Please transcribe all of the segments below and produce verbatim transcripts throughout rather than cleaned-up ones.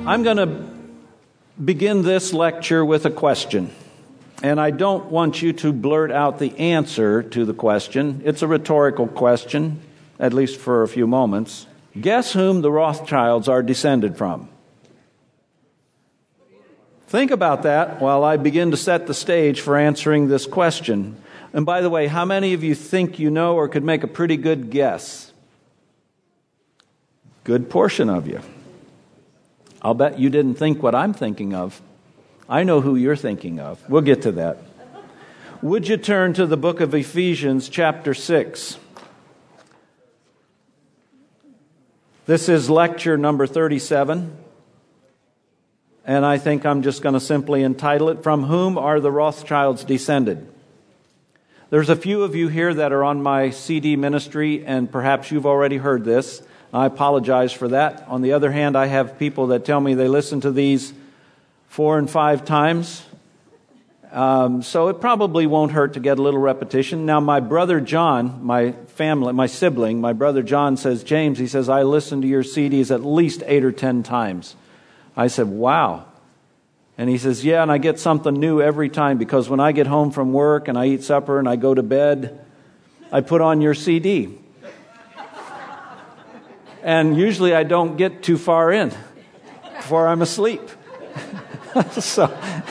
I'm going to begin this lecture with a question. And I don't want you to blurt out the answer to the question. It's a rhetorical question, at least for a few moments. Guess whom the Rothschilds are descended from? Think about that while I begin to set the stage for answering this question. And by the way, how many of you think you know or could make a pretty good guess? Good portion of you. I'll bet you didn't think what I'm thinking of. I know who you're thinking of. We'll get to that. Would you turn to the book of Ephesians, chapter six? This is lecture number thirty-seven. And I think I'm just going to simply entitle it, From Whom Are the Rothschilds Descended? There's a few of you here that are on my C D ministry, and perhaps you've already heard this. I apologize for that. On the other hand, I have people that tell me they listen to these four and five times. Um, so it probably won't hurt to get a little repetition. Now, my brother John, my family, my sibling, my brother John says, James, he says, I listen to your C Ds at least eight or ten times. I said, wow. And he says, yeah, and I get something new every time because when I get home from work and I eat supper and I go to bed, I put on your C D. And usually I don't get too far in before I'm asleep. So,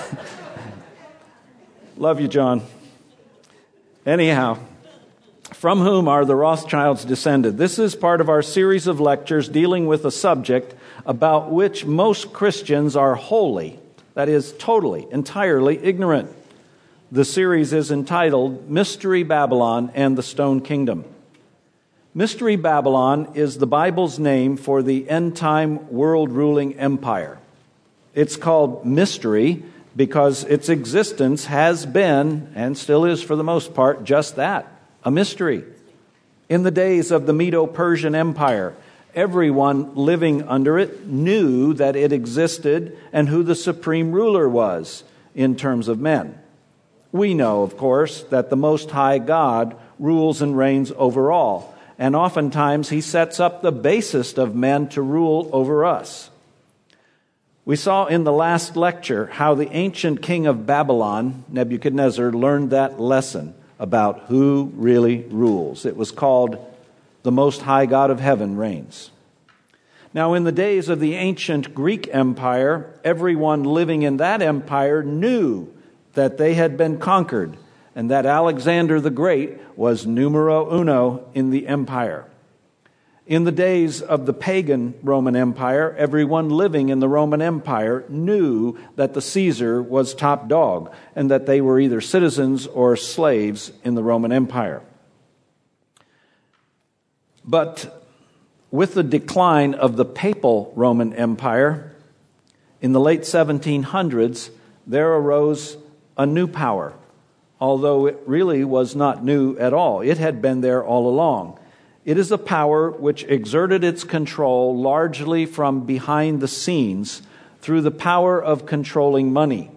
love you, John. Anyhow, from whom are the Rothschilds descended? This is part of our series of lectures dealing with a subject about which most Christians are wholly, that is, totally, entirely ignorant. The series is entitled Mystery Babylon and the Stone Kingdom. Mystery Babylon is the Bible's name for the end-time world-ruling empire. It's called mystery because its existence has been, and still is for the most part, just that, a mystery. In the days of the Medo-Persian Empire, everyone living under it knew that it existed and who the supreme ruler was in terms of men. We know, of course, that the Most High God rules and reigns over all, and oftentimes He sets up the basest of men to rule over us. We saw in the last lecture how the ancient king of Babylon, Nebuchadnezzar, learned that lesson about who really rules. It was called the Most High God of Heaven reigns. Now, in the days of the ancient Greek Empire, everyone living in that empire knew that they had been conquered and that Alexander the Great was numero uno in the empire. In the days of the pagan Roman Empire, everyone living in the Roman Empire knew that the Caesar was top dog and that they were either citizens or slaves in the Roman Empire. But with the decline of the papal Roman Empire, in the late seventeen hundreds, there arose a new power, although it really was not new at all. It had been there all along. It is a power which exerted its control largely from behind the scenes through the power of controlling money.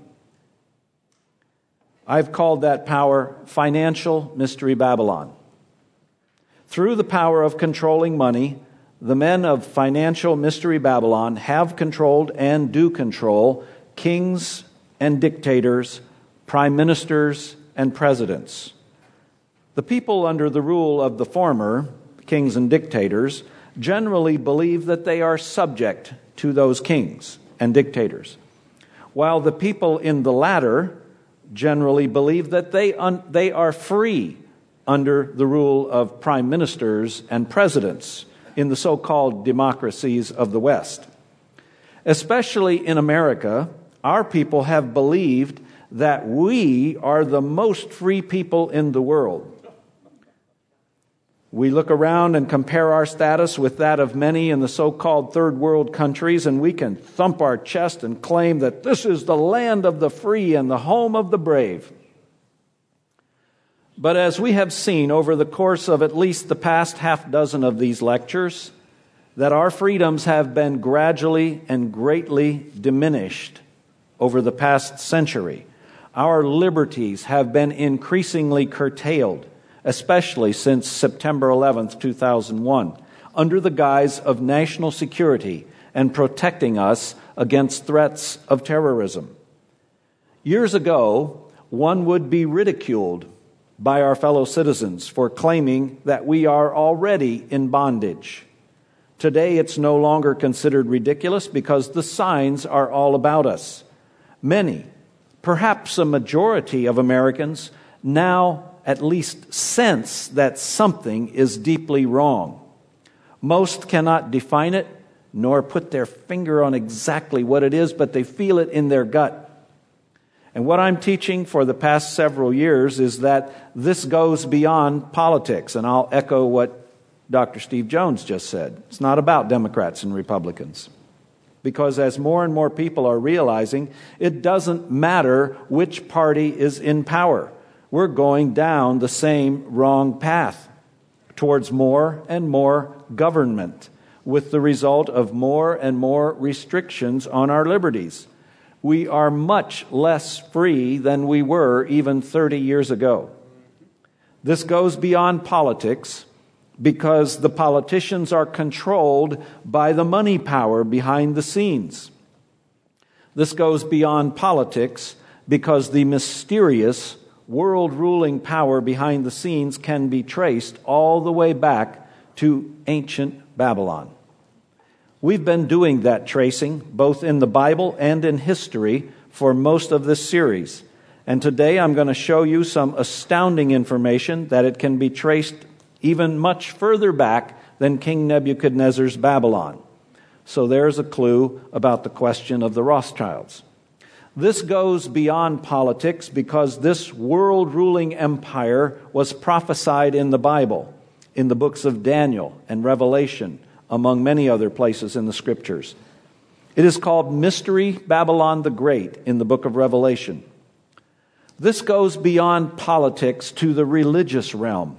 I've called that power Financial Mystery Babylon. Through the power of controlling money, the men of Financial Mystery Babylon have controlled and do control kings and dictators, prime ministers and presidents. The people under the rule of the former, kings and dictators, generally believe that they are subject to those kings and dictators, while the people in the latter generally believe that they un- they are free under the rule of prime ministers and presidents in the so-called democracies of the West. Especially in America, our people have believed that we are the most free people in the world. We look around and compare our status with that of many in the so-called third world countries, and we can thump our chest and claim that this is the land of the free and the home of the brave. But as we have seen over the course of at least the past half dozen of these lectures, that our freedoms have been gradually and greatly diminished over the past century. Our liberties have been increasingly curtailed, especially since September eleventh, two thousand one, under the guise of national security and protecting us against threats of terrorism. Years ago, one would be ridiculed by our fellow citizens for claiming that we are already in bondage. Today, it's no longer considered ridiculous because the signs are all about us. Many, perhaps a majority of Americans, now at least sense that something is deeply wrong. Most cannot define it, nor put their finger on exactly what it is, but they feel it in their gut. And what I'm teaching for the past several years is that this goes beyond politics, and I'll echo what Doctor Steve Jones just said. It's not about Democrats and Republicans. Because as more and more people are realizing, it doesn't matter which party is in power. We're going down the same wrong path towards more and more government, with the result of more and more restrictions on our liberties. We are much less free than we were even thirty years ago. This goes beyond politics because the politicians are controlled by the money power behind the scenes. This goes beyond politics because the mysterious world-ruling power behind the scenes can be traced all the way back to ancient Babylon. We've been doing that tracing both in the Bible and in history for most of this series. And today I'm going to show you some astounding information that it can be traced even much further back than King Nebuchadnezzar's Babylon. So there's a clue about the question of the Rothschilds. This goes beyond politics because this world-ruling empire was prophesied in the Bible, in the books of Daniel and Revelation, among many other places in the Scriptures. It is called Mystery Babylon the Great in the book of Revelation. This goes beyond politics to the religious realm.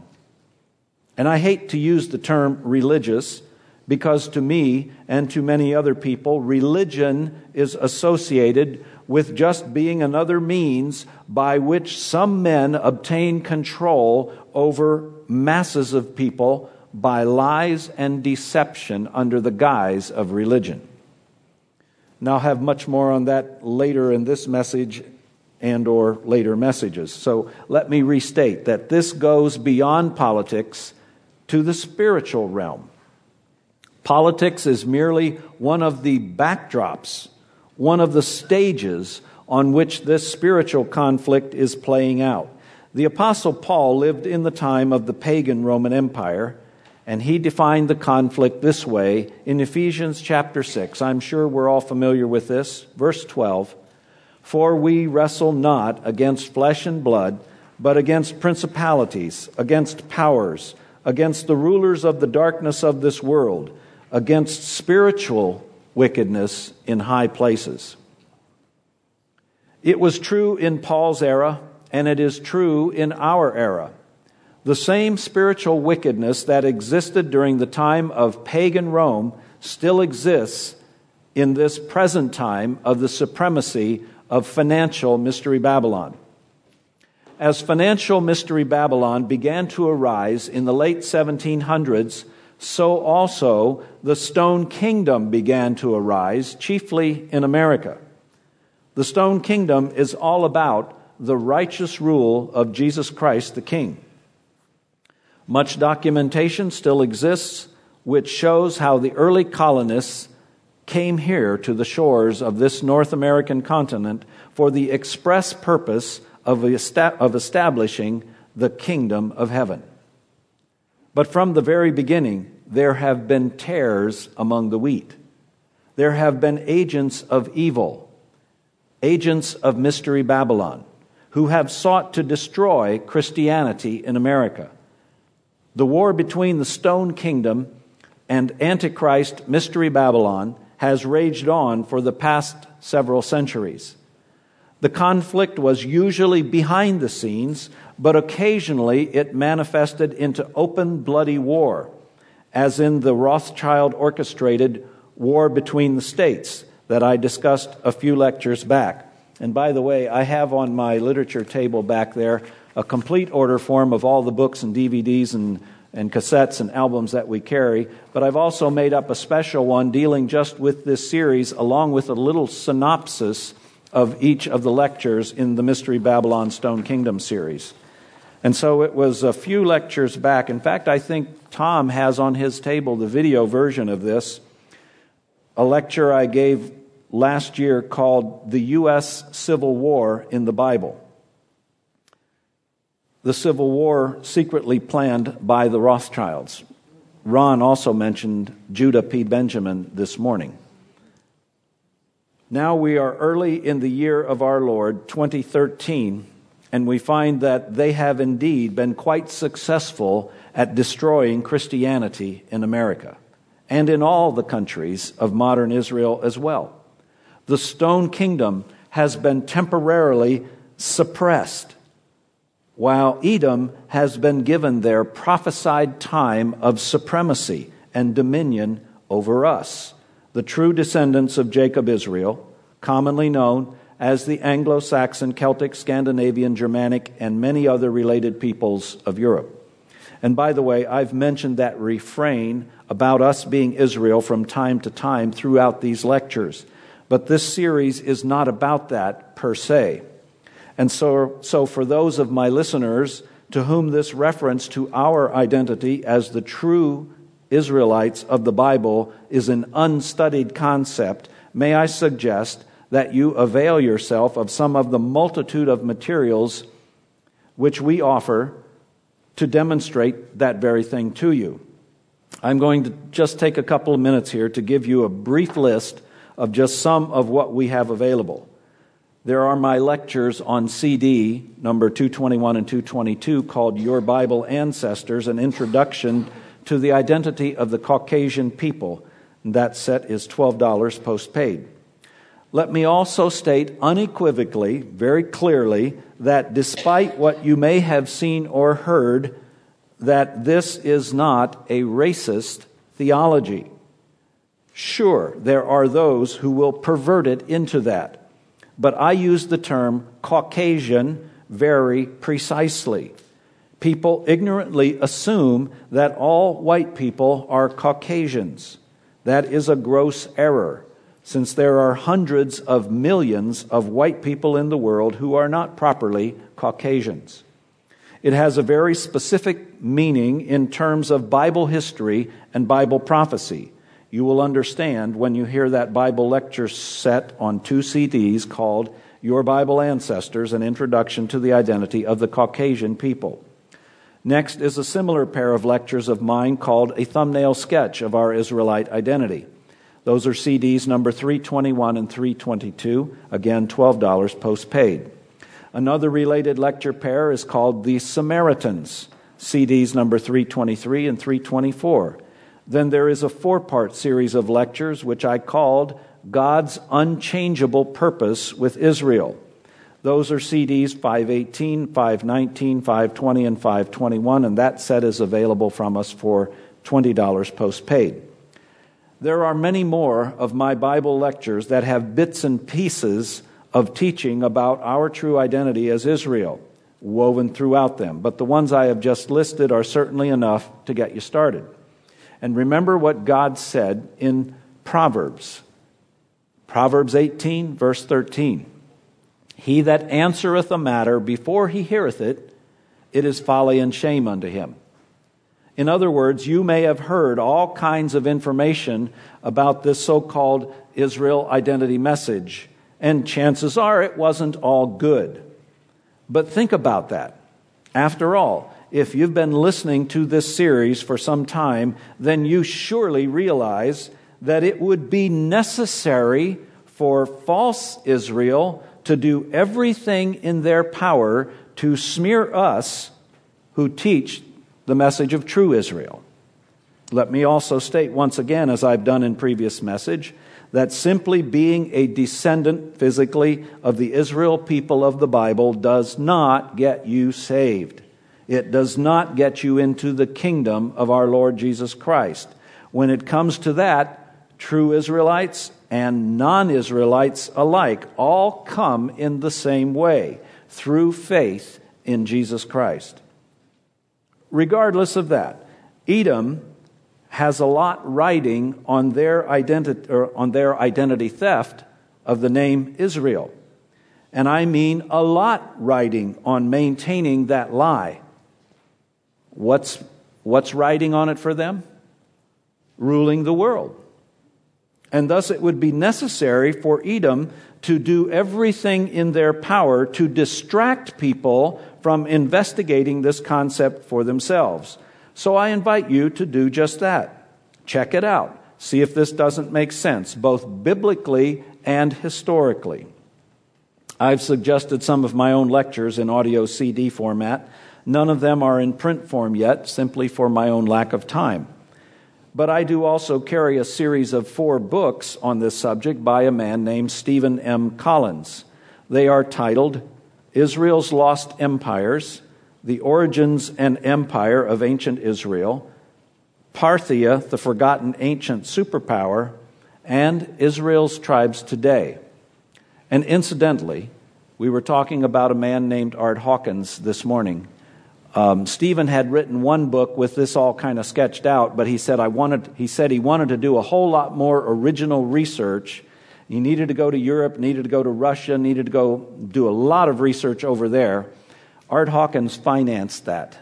And I hate to use the term religious because to me and to many other people, religion is associated with just being another means by which some men obtain control over masses of people by lies and deception under the guise of religion. Now, I'll have much more on that later in this message and or later messages. So let me restate that this goes beyond politics to the spiritual realm. Politics is merely one of the backdrops, one of the stages on which this spiritual conflict is playing out. The Apostle Paul lived in the time of the pagan Roman Empire, and he defined the conflict this way in Ephesians chapter six. I'm sure we're all familiar with this. Verse twelve, "For we wrestle not against flesh and blood, but against principalities, against powers, against the rulers of the darkness of this world, against spiritual wickedness in high places." It was true in Paul's era, and it is true in our era. The same spiritual wickedness that existed during the time of pagan Rome still exists in this present time of the supremacy of financial Mystery Babylon. As financial Mystery Babylon began to arise in the late seventeen hundreds, so also the Stone Kingdom began to arise, chiefly in America. The Stone Kingdom is all about the righteous rule of Jesus Christ the King. Much documentation still exists which shows how the early colonists came here to the shores of this North American continent for the express purpose of establishing the kingdom of heaven. But from the very beginning, there have been tares among the wheat. There have been agents of evil, agents of Mystery Babylon, who have sought to destroy Christianity in America. The war between the Stone Kingdom and Antichrist Mystery Babylon has raged on for the past several centuries. The conflict was usually behind the scenes, but occasionally it manifested into open bloody war, as in the Rothschild-orchestrated war between the states that I discussed a few lectures back. And by the way, I have on my literature table back there a complete order form of all the books and D V Ds and and cassettes and albums that we carry, but I've also made up a special one dealing just with this series, along with a little synopsis of each of the lectures in the Mystery Babylon Stone Kingdom series. And so it was a few lectures back. In fact, I think Tom has on his table the video version of this, a lecture I gave last year called The U S Civil War in the Bible. The Civil War secretly planned by the Rothschilds. Ron also mentioned Judah P. Benjamin this morning. Now we are early in the year of our Lord, twenty thirteen, and we find that they have indeed been quite successful at destroying Christianity in America and in all the countries of modern Israel as well. The Stone Kingdom has been temporarily suppressed, while Edom has been given their prophesied time of supremacy and dominion over us, the true descendants of Jacob Israel, commonly known as the Anglo-Saxon, Celtic, Scandinavian, Germanic, and many other related peoples of Europe. And by the way, I've mentioned that refrain about us being Israel from time to time throughout these lectures. But this series is not about that per se. And so, so for those of my listeners to whom this reference to our identity as the true Israelites of the Bible is an unstudied concept, may I suggest that you avail yourself of some of the multitude of materials which we offer to demonstrate that very thing to you. I'm going to just take a couple of minutes here to give you a brief list of just some of what we have available. There are my lectures on C D, number two twenty-one and two twenty-two, called Your Bible Ancestors, an Introduction to the Identity of the Caucasian People. That set is twelve dollars postpaid. Let me also state unequivocally, very clearly, that despite what you may have seen or heard, that this is not a racist theology. Sure, there are those who will pervert it into that. But I use the term Caucasian very precisely. People ignorantly assume that all white people are Caucasians. That is a gross error, since there are hundreds of millions of white people in the world who are not properly Caucasians. It has a very specific meaning in terms of Bible history and Bible prophecy. You will understand when you hear that Bible lecture set on two C Ds called Your Bible Ancestors, an Introduction to the Identity of the Caucasian People. Next is a similar pair of lectures of mine called A Thumbnail Sketch of Our Israelite Identity. Those are C Ds number three twenty-one and three twenty-two, again twelve dollars postpaid. Another related lecture pair is called The Samaritans, C Ds number three twenty-three and three twenty-four. Then there is a four-part series of lectures which I called God's Unchangeable Purpose with Israel. Those are C Ds five eighteen, five nineteen, five twenty, and five twenty-one, and that set is available from us for twenty dollars postpaid. There are many more of my Bible lectures that have bits and pieces of teaching about our true identity as Israel woven throughout them, but the ones I have just listed are certainly enough to get you started. And remember what God said in Proverbs. Proverbs eighteen, verse thirteen. He that answereth a matter before he heareth it, it is folly and shame unto him. In other words, you may have heard all kinds of information about this so-called Israel identity message, and chances are it wasn't all good. But think about that. After all, if you've been listening to this series for some time, then you surely realize that it would be necessary for false Israel to do everything in their power to smear us who teach the message of true Israel. Let me also state once again, as I've done in previous message, that simply being a descendant physically of the Israel people of the Bible does not get you saved. It does not get you into the kingdom of our Lord Jesus Christ. When it comes to that, true Israelites and non-Israelites alike all come in the same way, through faith in Jesus Christ. Regardless of that, Edom has a lot riding on their identity, or on their identity theft of the name Israel. And I mean a lot riding on maintaining that lie. What's, what's riding on it for them? Ruling the world. And thus it would be necessary for Edom to do everything in their power to distract people from investigating this concept for themselves. So I invite you to do just that. Check it out. See if this doesn't make sense, both biblically and historically. I've suggested some of my own lectures in audio C D format. None of them are in print form yet, simply for my own lack of time. But I do also carry a series of four books on this subject by a man named Stephen M. Collins. They are titled Israel's Lost Empires, The Origins and Empire of Ancient Israel, Parthia, the Forgotten Ancient Superpower, and Israel's Tribes Today. And incidentally, we were talking about a man named Art Hawkins this morning. Um, Stephen had written one book with this all kind of sketched out, but he said I wanted. He said he wanted to do a whole lot more original research. He needed to go to Europe, needed to go to Russia, needed to go do a lot of research over there. Art Hawkins financed that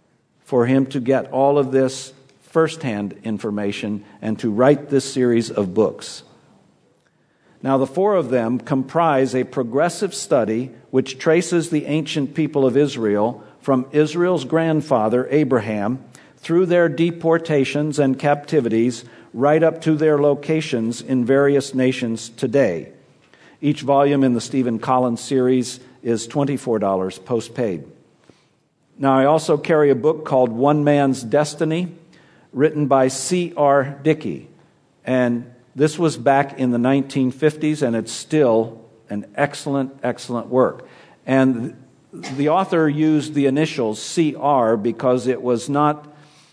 for him to get all of this firsthand information and to write this series of books. Now, the four of them comprise a progressive study which traces the ancient people of Israel from Israel's grandfather, Abraham, through their deportations and captivities, right up to their locations in various nations today. Each volume in the Stephen Collins series is twenty-four dollars postpaid. Now, I also carry a book called One Man's Destiny, written by C R Dickey. And this was back in the nineteen fifties, and it's still an excellent, excellent work. And the author used the initials C R because it was not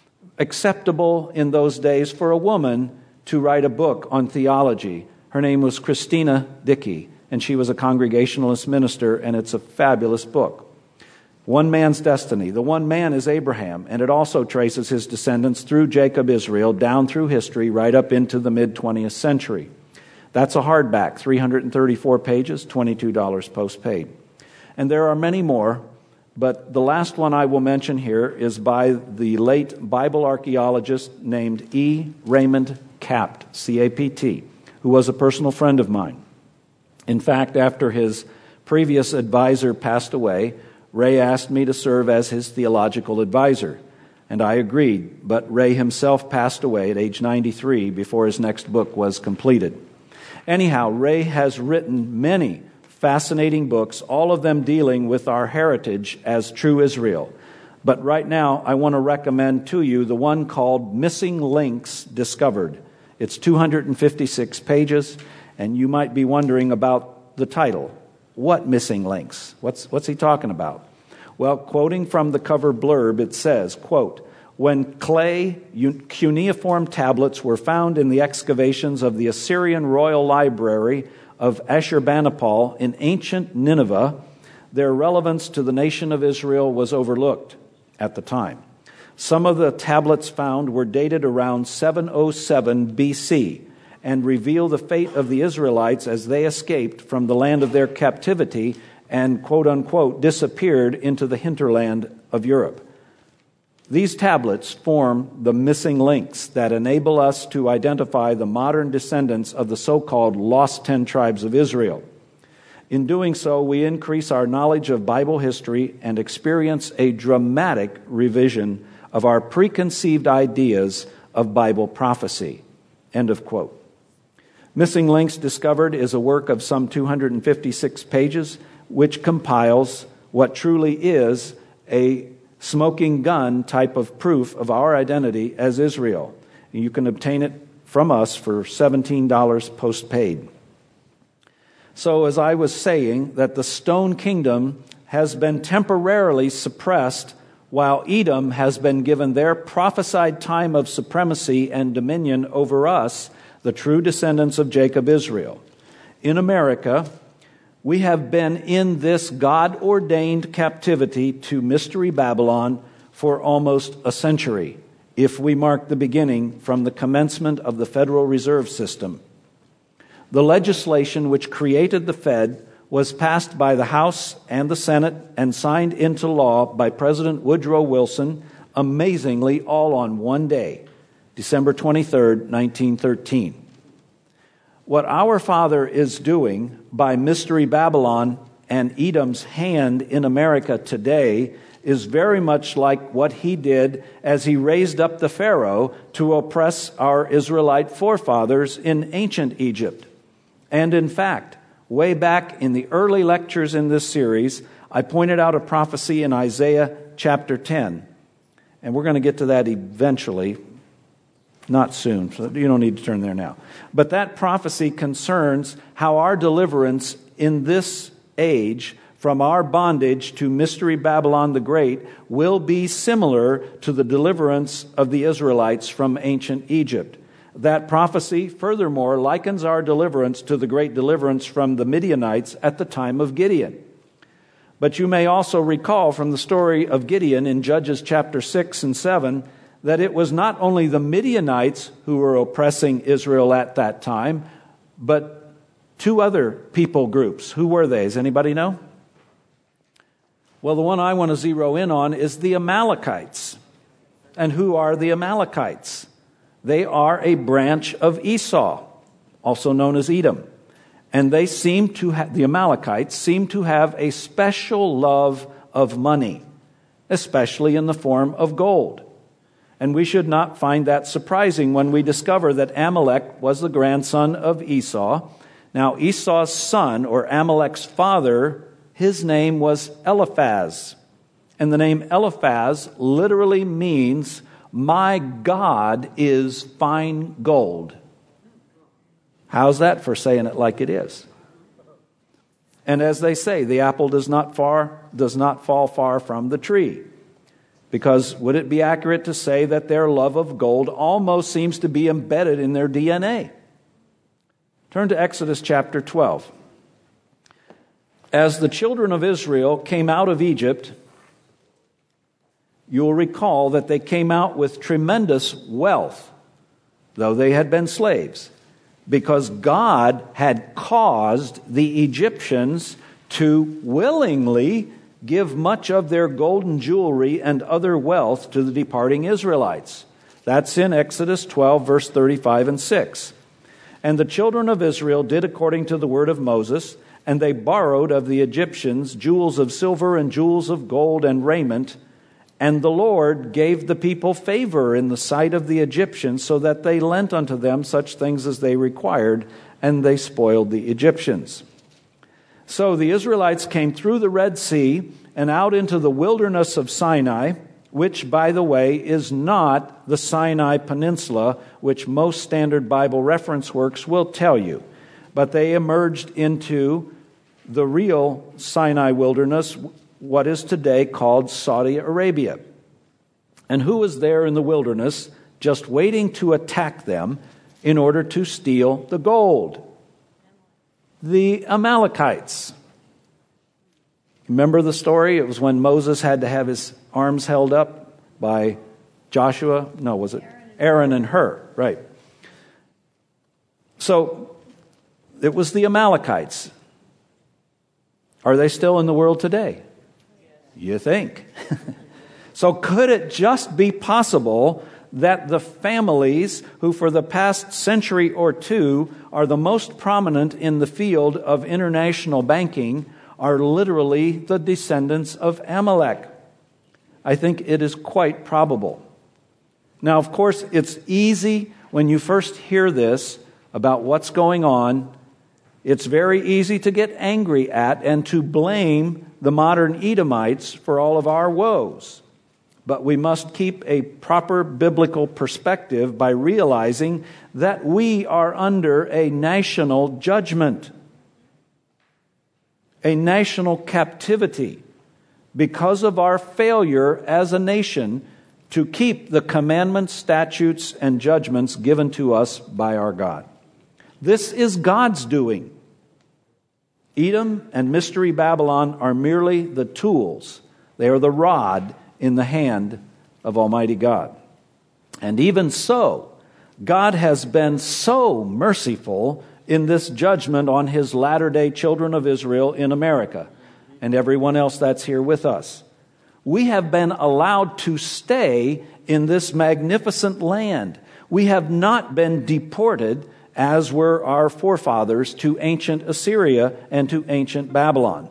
acceptable in those days for a woman to write a book on theology. Her name was Christina Dickey, and she was a Congregationalist minister, and it's a fabulous book. One Man's Destiny. The one man is Abraham, and it also traces his descendants through Jacob Israel, down through history, right up into the mid-twentieth century. That's a hardback, three hundred thirty-four pages, twenty-two dollars postpaid. And there are many more, but the last one I will mention here is by the late Bible archaeologist named E. Raymond Capt, C A P T, who was a personal friend of mine. In fact, after his previous advisor passed away, Ray asked me to serve as his theological advisor, and I agreed, but Ray himself passed away at age ninety-three before his next book was completed. Anyhow, Ray has written many fascinating books, all of them dealing with our heritage as true Israel. But right now, I want to recommend to you the one called Missing Links Discovered. It's two hundred fifty-six pages, and you might be wondering about the title. What missing links? What's, what's he talking about? Well, quoting from the cover blurb, it says, quote, when clay cuneiform tablets were found in the excavations of the Assyrian Royal Library of Ashurbanipal in ancient Nineveh, their relevance to the nation of Israel was overlooked at the time. Some of the tablets found were dated around seven oh seven B C and reveal the fate of the Israelites as they escaped from the land of their captivity and, quote-unquote, disappeared into the hinterland of Europe. These tablets form the missing links that enable us to identify the modern descendants of the so-called lost ten tribes of Israel. In doing so, we increase our knowledge of Bible history and experience a dramatic revision of our preconceived ideas of Bible prophecy. End of quote. Missing Links Discovered is a work of some two hundred fifty-six pages, which compiles what truly is a smoking gun type of proof of our identity as Israel. You can obtain it from us for seventeen dollars postpaid. So as I was saying, that the Stone Kingdom has been temporarily suppressed while Edom has been given their prophesied time of supremacy and dominion over us, the true descendants of Jacob Israel. In America, we have been in this God-ordained captivity to Mystery Babylon for almost a century. if we mark the beginning from the commencement of the Federal Reserve System. The legislation which created the Fed was passed by the House and the Senate and signed into law by President Woodrow Wilson, amazingly all on one day, December twenty-third, nineteen thirteen. What our Father is doing by Mystery Babylon and Edom's hand in America today is very much like what he did as he raised up the Pharaoh to oppress our Israelite forefathers in ancient Egypt. And in fact, way back in the early lectures in this series, I pointed out a prophecy in Isaiah chapter ten. And we're going to get to that eventually, not soon, so you don't need to turn there now. But that prophecy concerns how our deliverance in this age from our bondage to Mystery Babylon the Great will be similar to the deliverance of the Israelites from ancient Egypt. That prophecy, furthermore, likens our deliverance to the great deliverance from the Midianites at the time of Gideon. But you may also recall from the story of Gideon in Judges chapter six and seven that it was not only the Midianites who were oppressing Israel at that time, but two other people groups. Who were they? Does anybody know? Well, the one I want to zero in on is the Amalekites. And who are the Amalekites? They are a branch of Esau, also known as Edom. And they seem to have, the Amalekites seem to have a special love of money, especially in the form of gold. And we should not find that surprising when we discover that Amalek was the grandson of Esau. Now, Esau's son, or Amalek's father, his name was Eliphaz. And the name Eliphaz literally means, my God is fine gold. How's that for saying it like it is? And as they say, the apple does not far does not fall far from the tree. Because would it be accurate to say that their love of gold almost seems to be embedded in their D N A? Turn to Exodus chapter twelve. As the children of Israel came out of Egypt, you'll recall that they came out with tremendous wealth, though they had been slaves, because God had caused the Egyptians to willingly give much of their golden jewelry and other wealth to the departing Israelites. That's in Exodus twelve, verse thirty-five and six. And the children of Israel did according to the word of Moses, and they borrowed of the Egyptians jewels of silver and jewels of gold and raiment. And the Lord gave the people favor in the sight of the Egyptians, so that they lent unto them such things as they required, and they spoiled the Egyptians. So the Israelites came through the Red Sea and out into the wilderness of Sinai, which, by the way, is not the Sinai Peninsula, which most standard Bible reference works will tell you. But they emerged into the real Sinai wilderness, what is today called Saudi Arabia. And who was there in the wilderness just waiting to attack them in order to steal the gold? The Amalekites. Remember the story? It was when Moses had to have his arms held up by Joshua. No, was it? Aaron and Hur. Right. So it was the Amalekites. Are they still in the world today? You think. So could it just be possible that the families who for the past century or two are the most prominent in the field of international banking are literally the descendants of Amalek? I think it is quite probable. Now, of course, it's easy when you first hear this about what's going on. It's very easy to get angry at and to blame the modern Edomites for all of our woes. But we must keep a proper biblical perspective by realizing that we are under a national judgment, a national captivity, because of our failure as a nation to keep the commandments, statutes, and judgments given to us by our God. This is God's doing. Edom and Mystery Babylon are merely the tools. They are the rod in the hand of Almighty God. And even so, God has been so merciful in this judgment on his latter-day children of Israel in America and everyone else that's here with us. We have been allowed to stay in this magnificent land. We have not been deported, as were our forefathers, to ancient Assyria and to ancient Babylon.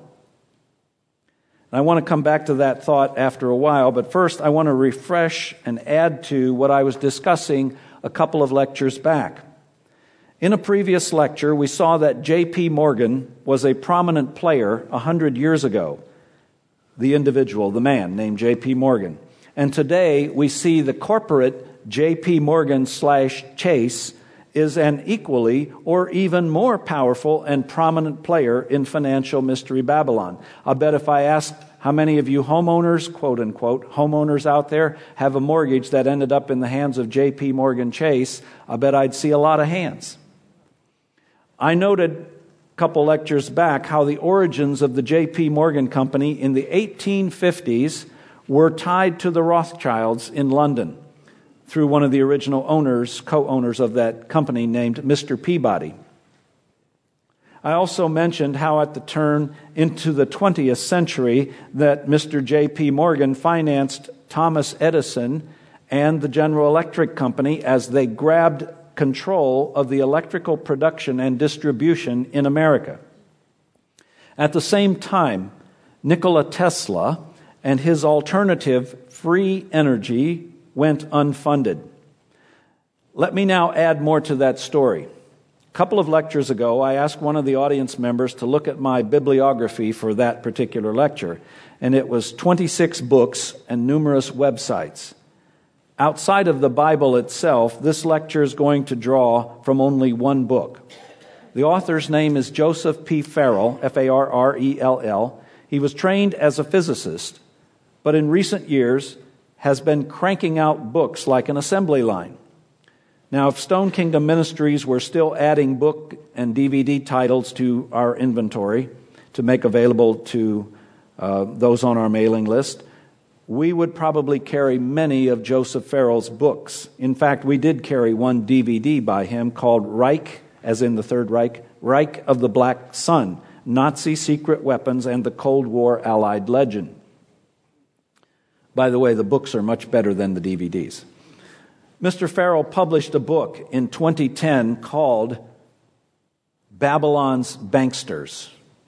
I want to come back to that thought after a while, but first I want to refresh and add to what I was discussing a couple of lectures back. In a previous lecture, we saw that J P Morgan was a prominent player a hundred years ago. The individual, the man named J P Morgan. And today we see the corporate J P Morgan slash Chase is an equally or even more powerful and prominent player in financial mystery Babylon. I'll bet if I asked how many of you homeowners, quote unquote, homeowners out there have a mortgage that ended up in the hands of J P Morgan Chase, I bet I'd see a lot of hands. I noted a couple lectures back how the origins of the J P Morgan Company in the eighteen fifties were tied to the Rothschilds in London through one of the original owners, co-owners of that company named Mister Peabody. I also mentioned how at the turn into the twentieth century that Mister J P Morgan financed Thomas Edison and the General Electric Company as they grabbed control of the electrical production and distribution in America. At the same time, Nikola Tesla and his alternative, free energy, went unfunded. Let me now add more to that story. A couple of lectures ago, I asked one of the audience members to look at my bibliography for that particular lecture, and it was twenty-six books and numerous websites. Outside of the Bible itself, this lecture is going to draw from only one book. The author's name is Joseph P. Farrell, F A R R E L L. He was trained as a physicist, but in recent years has been cranking out books like an assembly line. Now, if Stone Kingdom Ministries were still adding book and D V D titles to our inventory to make available to uh, those on our mailing list, we would probably carry many of Joseph Farrell's books. In fact, we did carry one D V D by him called Reich, as in the Third Reich, Reich of the Black Sun, Nazi Secret Weapons and the Cold War Allied Legend. By the way, the books are much better than the D V Ds. Mister Farrell published a book in twenty ten called Babylon's Banksters.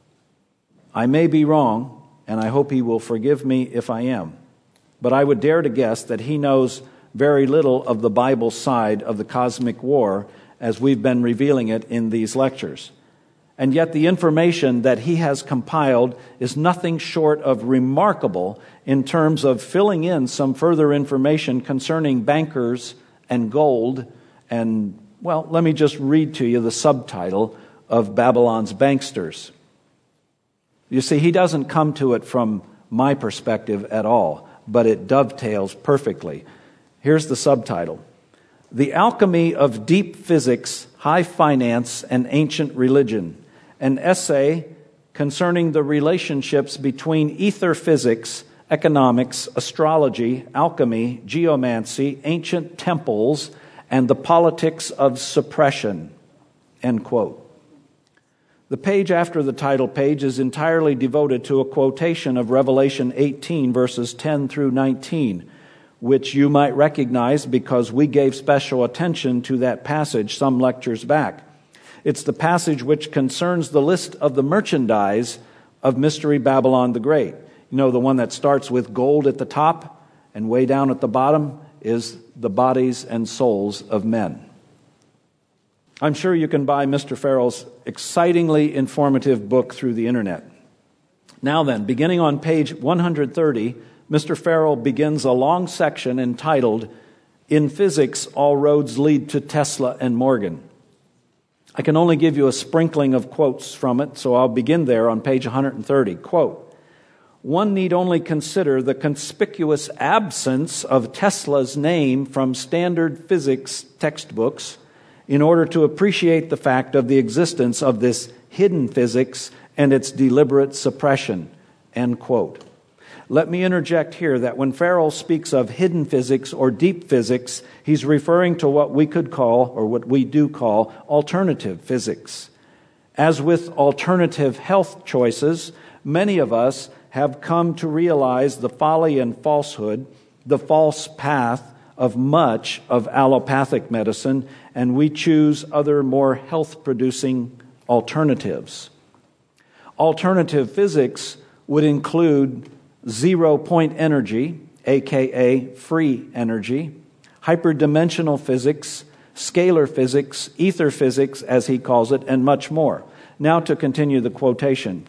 I may be wrong, and I hope he will forgive me if I am, but I would dare to guess that he knows very little of the Bible side of the cosmic war as we've been revealing it in these lectures. And yet the information that he has compiled is nothing short of remarkable in terms of filling in some further information concerning bankers and gold. And, well, let me just read to you the subtitle of Babylon's Banksters. You see, he doesn't come to it from my perspective at all, but it dovetails perfectly. Here's the subtitle: The Alchemy of Deep Physics, High Finance, and Ancient Religion. An essay concerning the relationships between ether physics, economics, astrology, alchemy, geomancy, ancient temples, and the politics of suppression. End quote. The page after the title page is entirely devoted to a quotation of Revelation eighteen, verses ten through nineteen, which you might recognize because we gave special attention to that passage some lectures back. It's the passage which concerns the list of the merchandise of Mystery Babylon the Great. You know, the one that starts with gold at the top and way down at the bottom is the bodies and souls of men. I'm sure you can buy Mister Farrell's excitingly informative book through the internet. Now then, beginning on page one hundred thirty, Mister Farrell begins a long section entitled, In Physics, All Roads Lead to Tesla and Morgan. I can only give you a sprinkling of quotes from it, so I'll begin there on page one hundred thirty. Quote, One need only consider the conspicuous absence of Tesla's name from standard physics textbooks in order to appreciate the fact of the existence of this hidden physics and its deliberate suppression. End quote. Let me interject here that when Farrell speaks of hidden physics or deep physics, he's referring to what we could call, or what we do call, alternative physics. As with alternative health choices, many of us have come to realize the folly and falsehood, the false path of much of allopathic medicine, and we choose other more health-producing alternatives. Alternative physics would include zero-point energy, aka free energy, hyperdimensional physics, scalar physics, ether physics, as he calls it, and much more. Now to continue the quotation.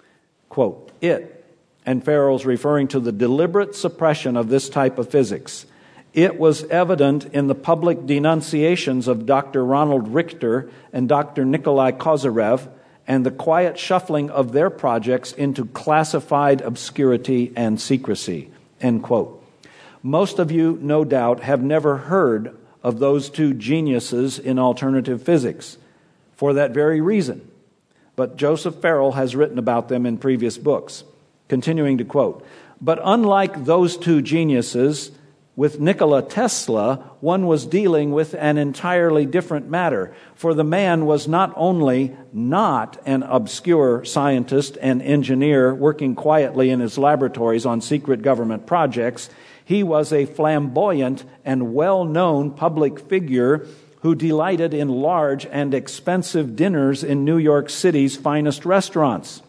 Quote, it, and Farrell's referring to the deliberate suppression of this type of physics. It was evident in the public denunciations of Doctor Ronald Richter and Doctor Nikolai Kozyrev, and the quiet shuffling of their projects into classified obscurity and secrecy, end quote. Most of you, no doubt, have never heard of those two geniuses in alternative physics for that very reason. But Joseph Farrell has written about them in previous books. Continuing to quote, but unlike those two geniuses, with Nikola Tesla, one was dealing with an entirely different matter, for the man was not only not an obscure scientist and engineer working quietly in his laboratories on secret government projects, he was a flamboyant and well-known public figure who delighted in large and expensive dinners in New York City's finest restaurants,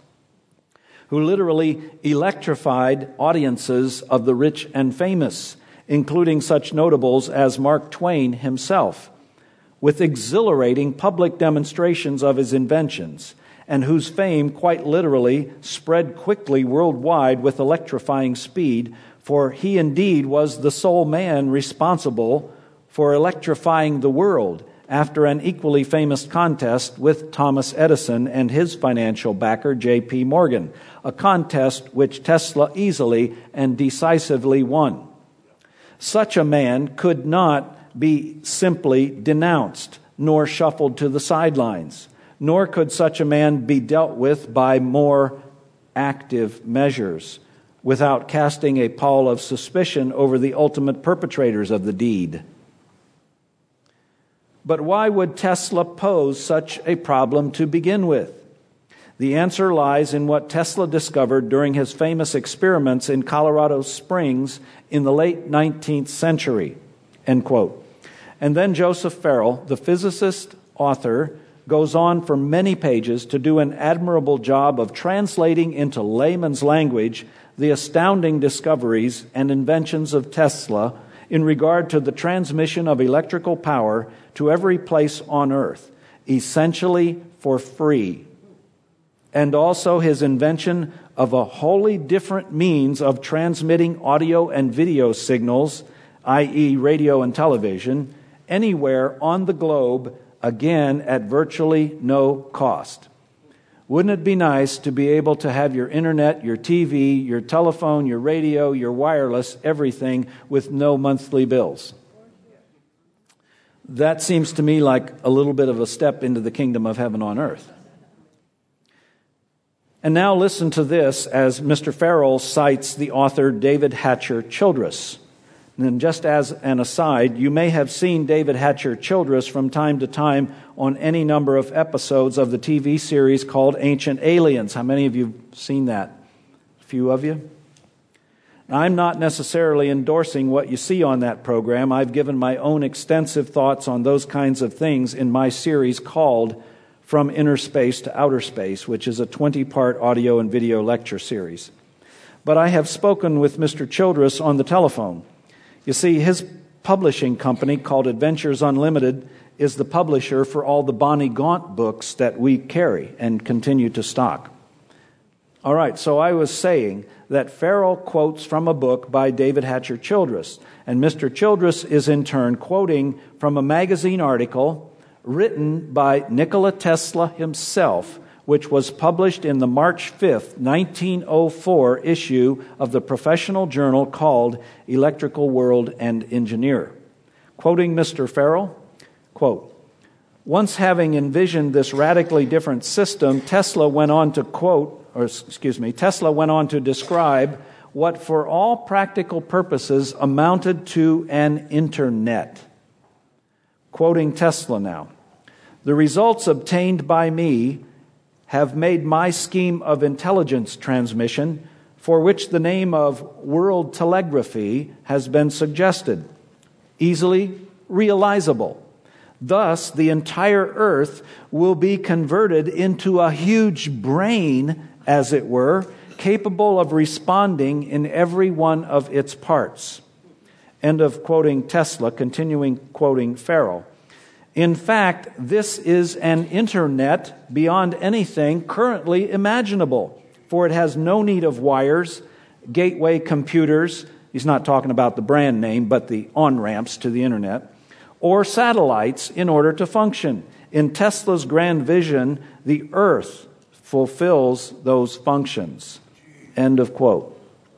who literally electrified audiences of the rich and famous, including such notables as Mark Twain himself, with exhilarating public demonstrations of his inventions, and whose fame quite literally spread quickly worldwide with electrifying speed, for he indeed was the sole man responsible for electrifying the world after an equally famous contest with Thomas Edison and his financial backer, J P Morgan, a contest which Tesla easily and decisively won. Such a man could not be simply denounced, nor shuffled to the sidelines, nor could such a man be dealt with by more active measures without casting a pall of suspicion over the ultimate perpetrators of the deed. But why would Tesla pose such a problem to begin with? The answer lies in what Tesla discovered during his famous experiments in Colorado Springs in the late nineteenth century, end quote. And then Joseph Farrell, the physicist author, goes on for many pages to do an admirable job of translating into layman's language the astounding discoveries and inventions of Tesla in regard to the transmission of electrical power to every place on earth, essentially for free. And also his invention of a wholly different means of transmitting audio and video signals, that is radio and television, anywhere on the globe, again at virtually no cost. Wouldn't it be nice to be able to have your internet, your T V, your telephone, your radio, your wireless, everything with no monthly bills? That seems to me like a little bit of a step into the kingdom of heaven on earth. And now listen to this as Mister Farrell cites the author David Hatcher Childress. And just as an aside, you may have seen David Hatcher Childress from time to time on any number of episodes of the T V series called Ancient Aliens. How many of you have seen that? A few of you? Now, I'm not necessarily endorsing what you see on that program. I've given my own extensive thoughts on those kinds of things in my series called From Inner Space to Outer Space, which is a twenty-part audio and video lecture series. But I have spoken with Mister Childress on the telephone. You see, his publishing company called Adventures Unlimited is the publisher for all the Bonnie Gaunt books that we carry and continue to stock. All right, so I was saying that Farrell quotes from a book by David Hatcher Childress, and Mister Childress is in turn quoting from a magazine article written by Nikola Tesla himself, which was published in the March fifth, nineteen oh four issue of the professional journal called Electrical World and Engineer. Quoting Mister Farrell, quote, once having envisioned this radically different system, Tesla went on to quote, or excuse me, Tesla went on to describe what for all practical purposes amounted to an internet. Quoting Tesla now, "The results obtained by me have made my scheme of intelligence transmission, for which the name of world telegraphy has been suggested, easily realizable. Thus, the entire earth will be converted into a huge brain, as it were, capable of responding in every one of its parts." End of quoting Tesla, continuing quoting Farrell. "In fact, this is an internet beyond anything currently imaginable, for it has no need of wires, gateway computers," he's not talking about the brand name, but the on-ramps to the internet, "or satellites in order to function. In Tesla's grand vision, the earth fulfills those functions." End of quote.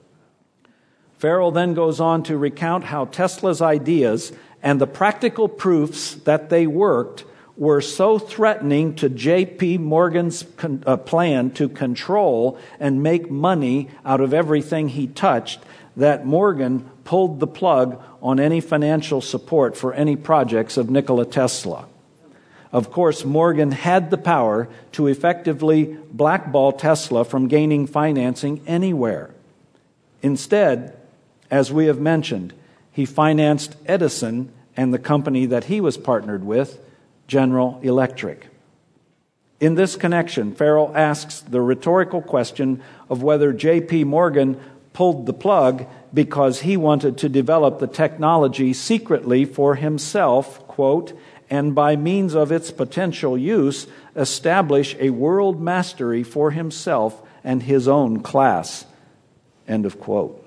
Farrell then goes on to recount how Tesla's ideas and the practical proofs that they worked were so threatening to J P Morgan's con- uh, plan to control and make money out of everything he touched that Morgan pulled the plug on any financial support for any projects of Nikola Tesla. Of course, Morgan had the power to effectively blackball Tesla from gaining financing anywhere. Instead, as we have mentioned, he financed Edison and the company that he was partnered with, General Electric. In this connection, Farrell asks the rhetorical question of whether J P Morgan pulled the plug because he wanted to develop the technology secretly for himself, quote, "and by means of its potential use, establish a world mastery for himself and his own class." End of quote.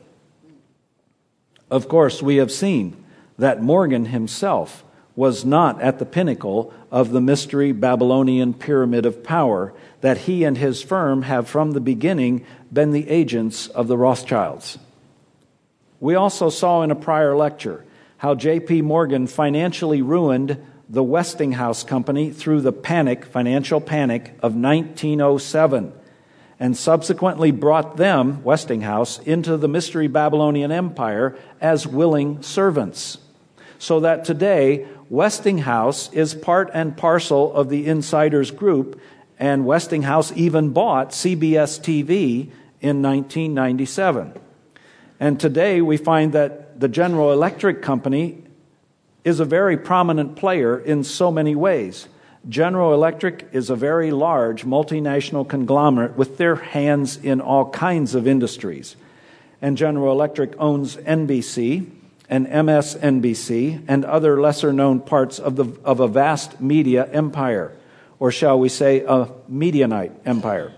Of course, we have seen that Morgan himself was not at the pinnacle of the mystery Babylonian pyramid of power, that he and his firm have from the beginning been the agents of the Rothschilds. We also saw in a prior lecture how J P Morgan financially ruined the Westinghouse Company through the panic, financial panic of nineteen oh seven, and subsequently brought them, Westinghouse, into the mystery Babylonian Empire as willing servants. So that today, Westinghouse is part and parcel of the insiders group, and Westinghouse even bought C B S T V in nineteen ninety-seven. And today we find that the General Electric Company is a very prominent player in so many ways. General Electric is a very large multinational conglomerate with their hands in all kinds of industries. And General Electric owns N B C and M S N B C and other lesser-known parts of the of a vast media empire, or shall we say a Medianite empire.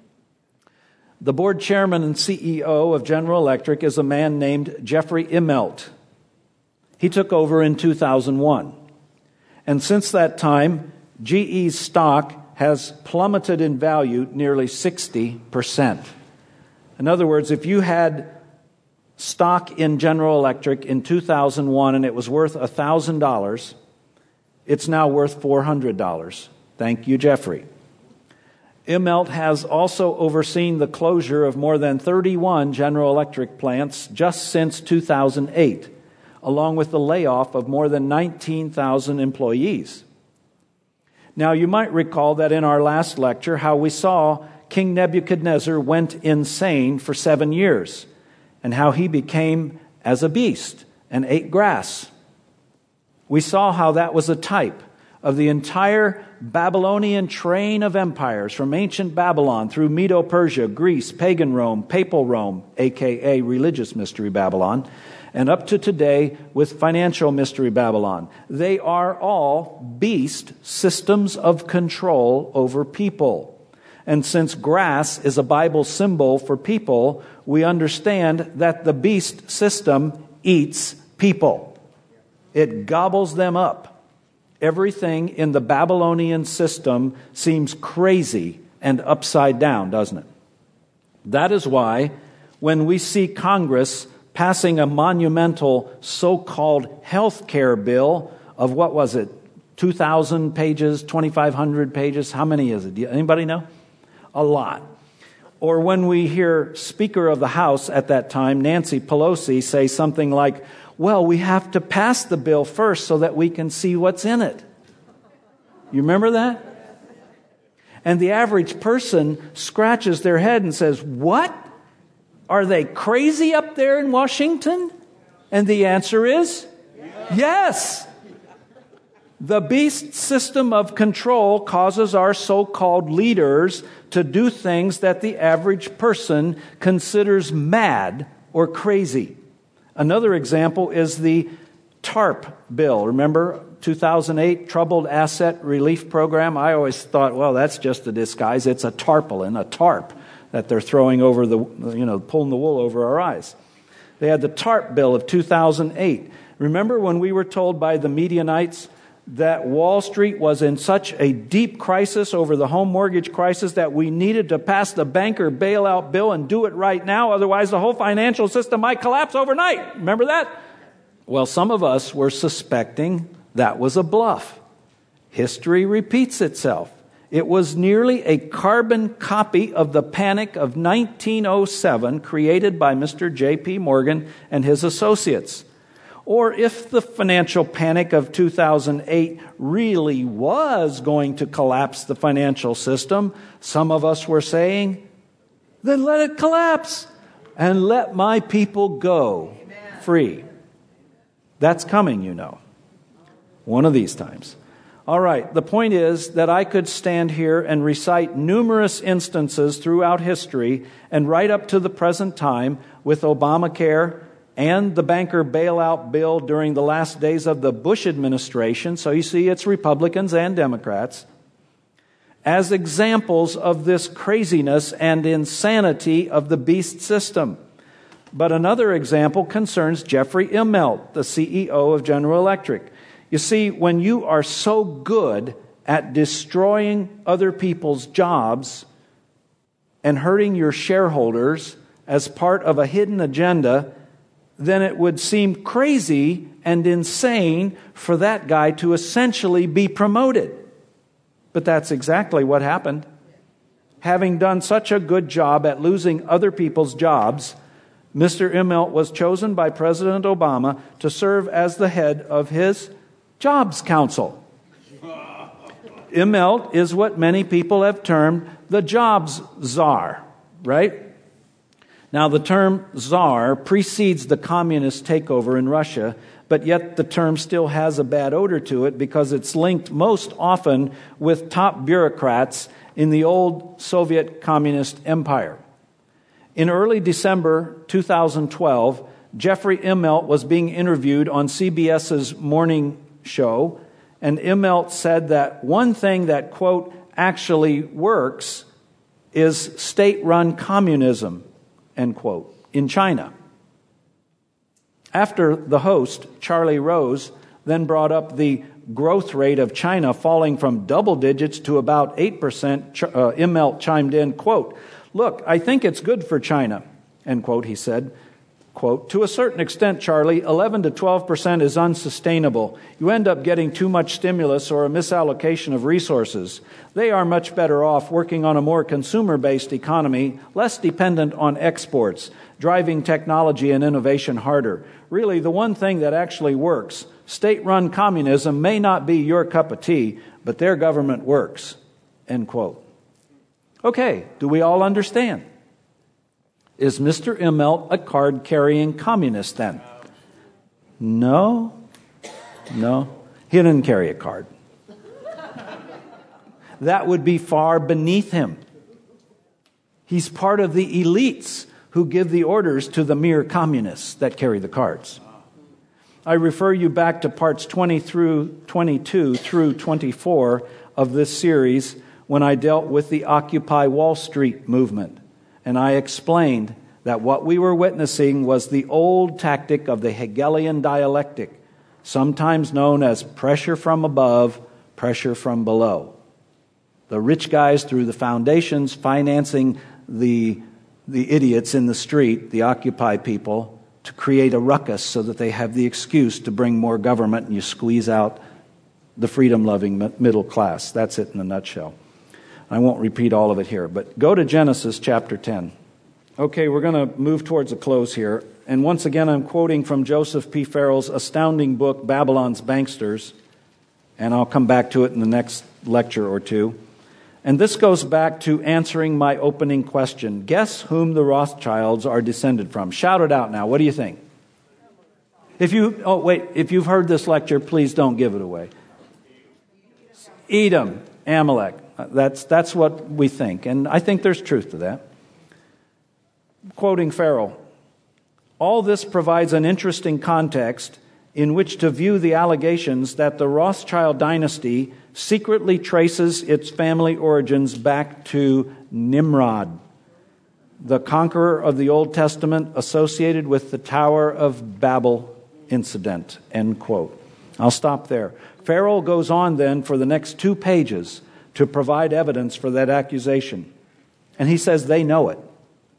The board chairman and C E O of General Electric is a man named Jeffrey Immelt. He took over in two thousand one. And since that time, G E's stock has plummeted in value nearly sixty percent. In other words, if you had stock in General Electric in two thousand one and it was worth one thousand dollars, it's now worth four hundred dollars. Thank you, Jeffrey. Immelt has also overseen the closure of more than thirty-one General Electric plants just since two thousand eight, along with the layoff of more than nineteen thousand employees. Now, you might recall that in our last lecture how we saw King Nebuchadnezzar went insane for seven years and how he became as a beast and ate grass. We saw how that was a type of the entire Babylonian train of empires from ancient Babylon through Medo-Persia, Greece, pagan Rome, papal Rome, aka religious mystery Babylon, and up to today with financial mystery Babylon. They are all beast systems of control over people. And since grass is a Bible symbol for people, we understand that the beast system eats people. It gobbles them up. Everything in the Babylonian system seems crazy and upside down, doesn't it? That is why when we see Congress passing a monumental so-called health care bill of, what was it, two thousand pages, twenty-five hundred pages? How many is it? Do you, anybody know? A lot. Or when we hear Speaker of the House at that time, Nancy Pelosi, say something like, well, we have to pass the bill first so that we can see what's in it. You remember that? And the average person scratches their head and says, what? Are they crazy up there in Washington? And the answer is, yes. The beast system of control causes our so-called leaders to do things that the average person considers mad or crazy. Another example is the TARP bill. Remember, two thousand eight Troubled Asset Relief Program? I always thought, well, that's just a disguise. It's a tarpaulin, a tarp that they're throwing over the, you know, pulling the wool over our eyes. They had the TARP bill of two thousand eight. Remember when we were told by the Medianites that Wall Street was in such a deep crisis over the home mortgage crisis that we needed to pass the banker bailout bill and do it right now, otherwise the whole financial system might collapse overnight. Remember that? Well, some of us were suspecting that was a bluff. History repeats itself. It was nearly a carbon copy of the panic of nineteen oh seven created by Mister J P Morgan and his associates. Or if the financial panic of two thousand eight really was going to collapse the financial system, some of us were saying, then let it collapse and let my people go free. That's coming, you know, one of these times. All right, the point is that I could stand here and recite numerous instances throughout history and right up to the present time with Obamacare and the banker bailout bill during the last days of the Bush administration. So you see, it's Republicans and Democrats as examples of this craziness and insanity of the beast system. But another example concerns Jeffrey Immelt, the C E O of General Electric. You see, when you are so good at destroying other people's jobs and hurting your shareholders as part of a hidden agenda, then it would seem crazy and insane for that guy to essentially be promoted. But that's exactly what happened. Having done such a good job at losing other people's jobs, Mister Immelt was chosen by President Obama to serve as the head of his Jobs Council. Immelt is what many people have termed the jobs czar, right? Now, the term czar precedes the communist takeover in Russia, but yet the term still has a bad odor to it because it's linked most often with top bureaucrats in the old Soviet communist empire. In early December two thousand twelve, Jeffrey Immelt was being interviewed on C B S's morning show, and Immelt said that one thing that, quote, actually works is state-run communism, end quote, in China. After the host, Charlie Rose, then brought up the growth rate of China falling from double digits to about eight percent, uh, Immelt chimed in, quote, look, I think it's good for China, end quote, he said. Quote, to a certain extent, Charlie, eleven to twelve percent is unsustainable. You end up getting too much stimulus or a misallocation of resources. They are much better off working on a more consumer-based economy, less dependent on exports, driving technology and innovation harder. Really, the one thing that actually works, state-run communism may not be your cup of tea, but their government works, end quote. Okay, do we all understand? Is Mister Immelt a card-carrying communist then? No. No. He didn't carry a card. That would be far beneath him. He's part of the elites who give the orders to the mere communists that carry the cards. I refer you back to parts twenty through twenty-two through twenty-four of this series when I dealt with the Occupy Wall Street movement. And I explained that what we were witnessing was the old tactic of the Hegelian dialectic, sometimes known as pressure from above, pressure from below. The rich guys through the foundations financing the, the idiots in the street, the Occupy people, to create a ruckus so that they have the excuse to bring more government and you squeeze out the freedom-loving middle class. That's it in a nutshell. I won't repeat all of it here, but go to Genesis chapter ten. Okay, we're going to move towards a close here. And once again, I'm quoting from Joseph P. Farrell's astounding book, Babylon's Banksters. And I'll come back to it in the next lecture or two. And this goes back to answering my opening question. Guess whom the Rothschilds are descended from? Shout it out now. What do you think? If you, oh wait, if you've heard this lecture, please don't give it away. Edom, Amalek. That's, that's what we think. And I think there's truth to that. Quoting Farrell, all this provides an interesting context in which to view the allegations that the Rothschild dynasty secretly traces its family origins back to Nimrod, the conqueror of the Old Testament associated with the Tower of Babel incident, end quote. I'll stop there. Farrell goes on then for the next two pages to provide evidence for that accusation. And he says they know it.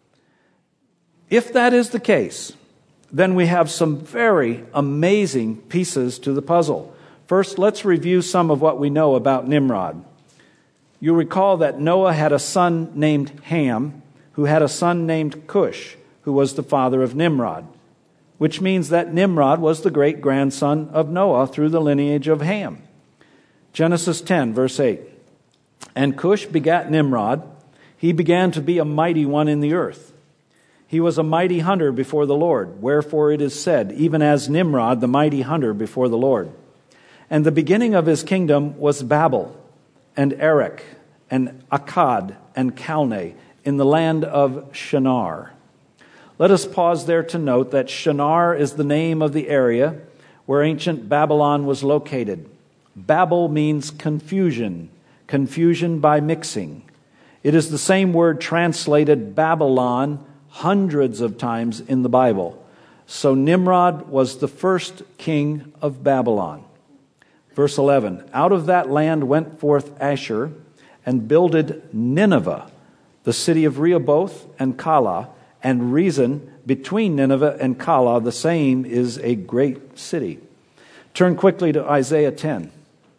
If that is the case, then we have some very amazing pieces to the puzzle. First, let's review some of what we know about Nimrod. You recall that Noah had a son named Ham, who had a son named Cush, who was the father of Nimrod, which means that Nimrod was the great-grandson of Noah through the lineage of Ham. Genesis ten, verse eight. And Cush begat Nimrod. He began to be a mighty one in the earth. He was a mighty hunter before the Lord, wherefore it is said, even as Nimrod, the mighty hunter before the Lord. And the beginning of his kingdom was Babel, and Erech, and Akkad, and Calneh, in the land of Shinar. Let us pause there to note that Shinar is the name of the area where ancient Babylon was located. Babel means confusion, confusion by mixing. It is the same word translated Babylon hundreds of times in the Bible. So Nimrod was the first king of Babylon. Verse eleven, out of that land went forth Asher and builded Nineveh, the city of Rehoboth and Calah, and Rezin between Nineveh and Calah, the same is a great city. Turn quickly to Isaiah ten.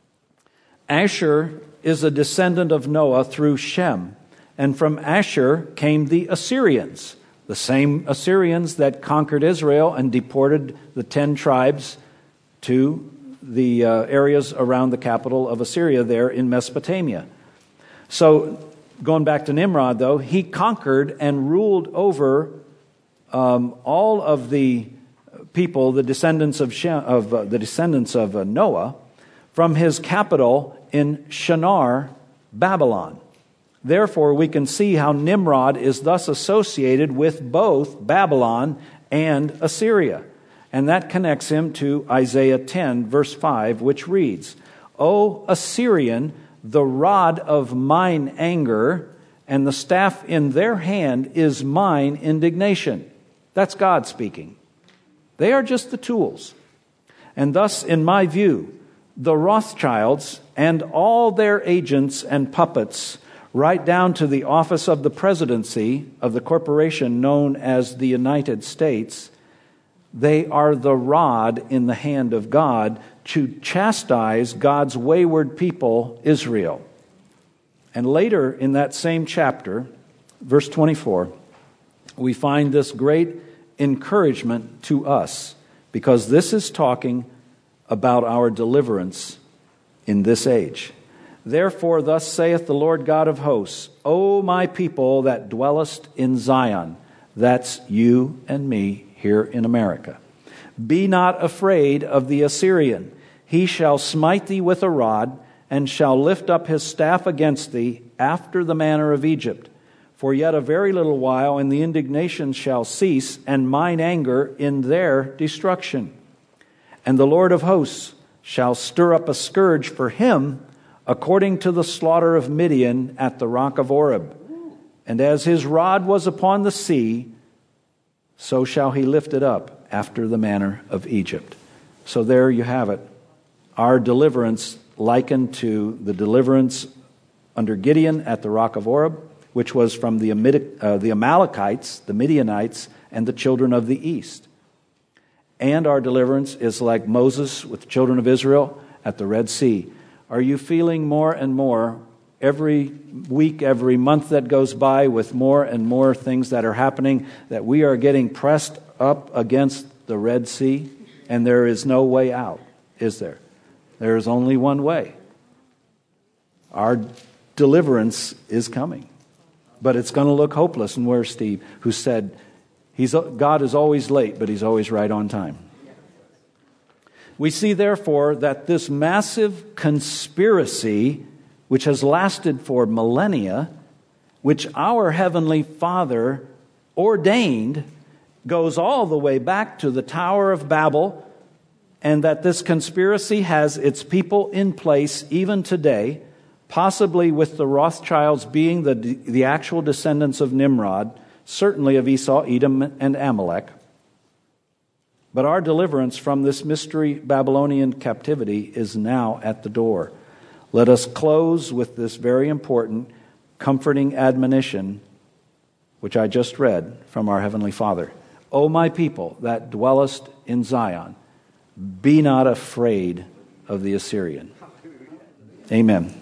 Asher is a descendant of Noah through Shem, and from Asher came the Assyrians, the same Assyrians that conquered Israel and deported the ten tribes to the uh, areas around the capital of Assyria there in Mesopotamia. So, going back to Nimrod, though, he conquered and ruled over um, all of the people, the descendants of Shem, of uh, the descendants of uh, Noah, from his capital in Shinar, Babylon. Therefore, we can see how Nimrod is thus associated with both Babylon and Assyria. And that connects him to Isaiah ten, verse five, which reads, O Assyrian, the rod of mine anger, and the staff in their hand is mine indignation. That's God speaking. They are just the tools. And thus, in my view, the Rothschilds and all their agents and puppets, right down to the office of the presidency of the corporation known as the United States, they are the rod in the hand of God to chastise God's wayward people, Israel. And later in that same chapter, verse twenty-four, we find this great encouragement to us, because this is talking about our deliverance in this age. Therefore, thus saith the Lord God of hosts, O my people that dwellest in Zion, that's you and me here in America, be not afraid of the Assyrian. He shall smite thee with a rod, and shall lift up his staff against thee after the manner of Egypt. For yet a very little while, and the indignation shall cease, and mine anger in their destruction. And the Lord of hosts shall stir up a scourge for him, according to the slaughter of Midian at the rock of Oreb. And as his rod was upon the sea, so shall he lift it up after the manner of Egypt. So there you have it. Our deliverance likened to the deliverance under Gideon at the rock of Oreb, which was from the, uh, the Amalekites, the Midianites, and the children of the east. And our deliverance is like Moses with the children of Israel at the Red Sea. Are you feeling more and more every week, every month that goes by with more and more things that are happening, that we are getting pressed up against the Red Sea, and there is no way out, is there? There is only one way. Our deliverance is coming. But it's going to look hopeless. And where's Steve, who said, He's, God is always late, but He's always right on time. We see, therefore, that this massive conspiracy, which has lasted for millennia, which our Heavenly Father ordained, goes all the way back to the Tower of Babel, and that this conspiracy has its people in place even today, possibly with the Rothschilds being the, the actual descendants of Nimrod, certainly of Esau, Edom, and Amalek. But our deliverance from this mystery Babylonian captivity is now at the door. Let us close with this very important, comforting admonition, which I just read from our Heavenly Father. O my people that dwellest in Zion, be not afraid of the Assyrian. Amen.